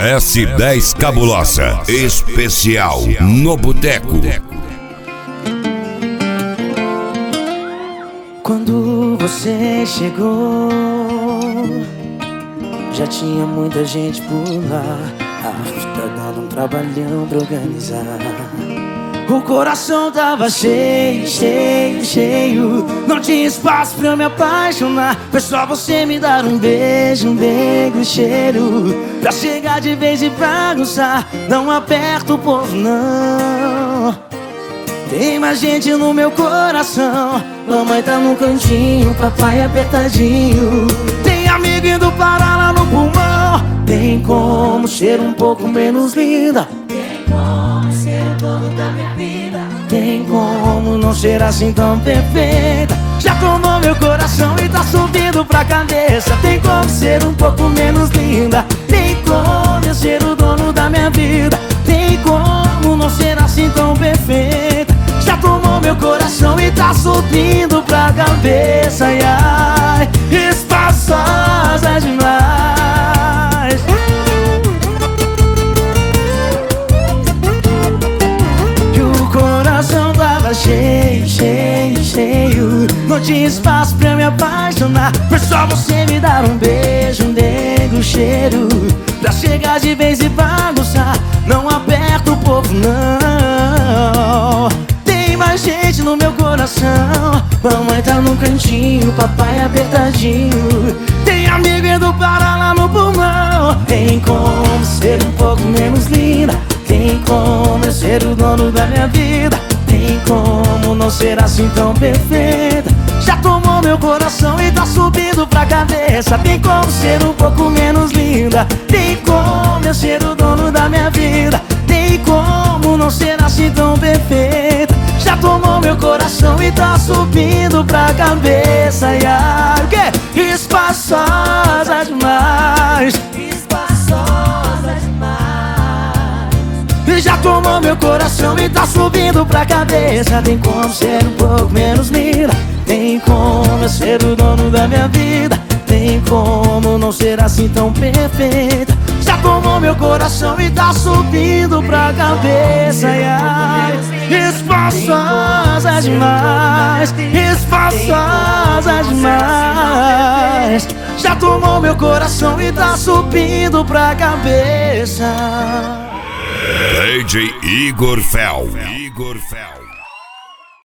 S10 Cabulosa, especial no Boteco. Quando você chegou, já tinha muita gente por lá. Tá dando um trabalhão pra organizar. O coração tava cheio, cheio, cheio. Não tinha espaço pra eu me apaixonar. Foi só você me dar um beijo e cheiro, pra chegar de vez e bagunçar. Não aperta o povo não. Tem mais gente no meu coração. Mamãe tá no cantinho, papai apertadinho. Tem amigo indo parar lá no pulmão. Tem como ser um pouco menos linda. Tem como ser o dono da minha vida. Tem como não ser assim tão perfeita. Já tomou meu coração e tá subindo pra cabeça. Tem como ser um pouco menos linda. Tem como eu ser o dono da minha vida. Tem como não ser assim tão perfeita. Já tomou meu coração e tá subindo pra cabeça. Ai, ai, espaçosa demais. E o coração tava cheio, cheio, cheio. Não tinha espaço pra me apaixonar. Foi só você me dar um beijo, um cheiro, pra chegar de vez e bagunçar. Não aperta o povo não. Mais gente no meu coração. Mamãe tá no cantinho, papai apertadinho. Tem amigo indo parar lá no pulmão. Tem como ser um pouco menos linda. Tem como eu ser o dono da minha vida. Tem como não ser assim tão perfeita. Já tomou meu coração e tá subindo pra cabeça. Tem como ser um pouco menos linda. Tem como eu ser o dono da minha vida. Tem como não ser assim tão perfeita. Já tomou meu coração e tá subindo pra cabeça. Ai, ai, o quê? Espaçosa demais. Espaçosa demais. E já tomou meu coração e tá subindo pra cabeça. Tem como ser um pouco menos linda. Tem como eu ser o dono da minha vida. Tem como não ser assim tão perfeita. Já tomou meu coração e tá subindo pra cabeça. Ai, ai, espaçosa demais. Espaçosa demais. Já tomou meu coração e tá subindo pra cabeça. DJ Igor Fel. Igor Fel.